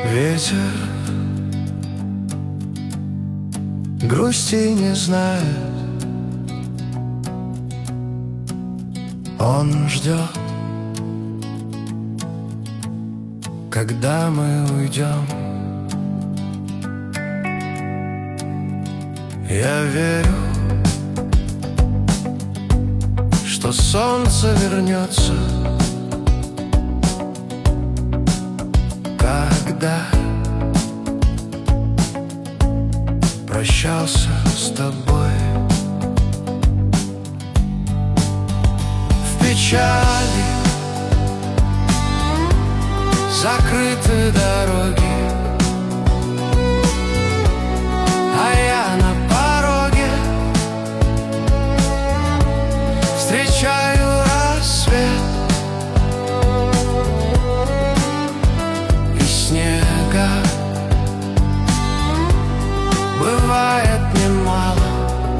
Ветер грусти не знает, он ждет, когда мы уйдем. Я верю, что солнце вернется, когда прощался с тобой. В печали закрыты дороги, а я на пороге встречаю рассвет и снега. Бывает немало,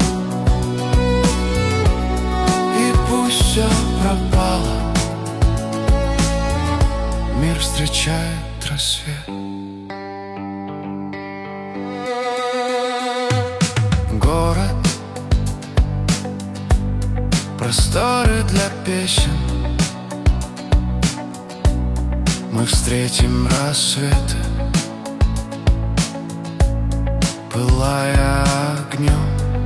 и пусть все пропало, мир встречает рассвет. Город, просторы для песен, мы встретим рассветы, пылая огнем.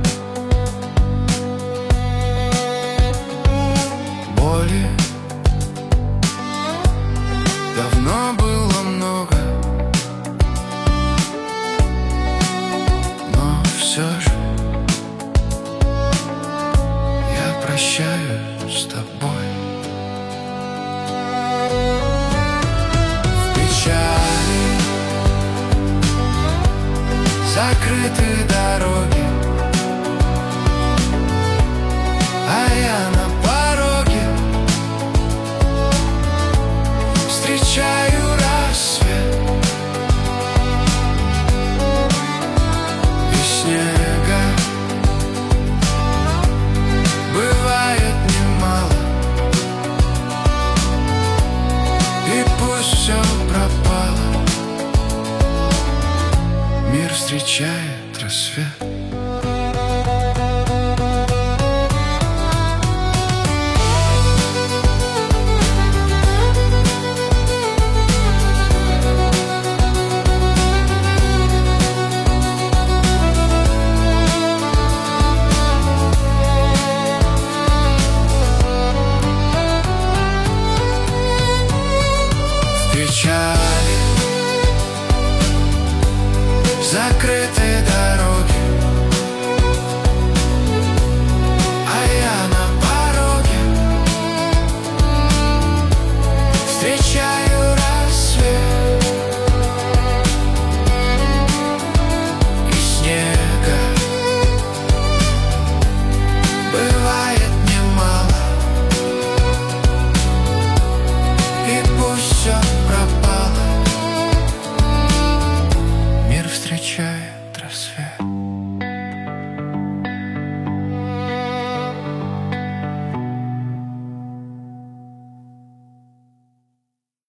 Боли давно было много, но все же я прощаюсь с тобой. В печали закрыты дороги, а я на пороге встречаю рассвет и снега. Бывает немало, и пусть все пропало, мир встречает рассвет.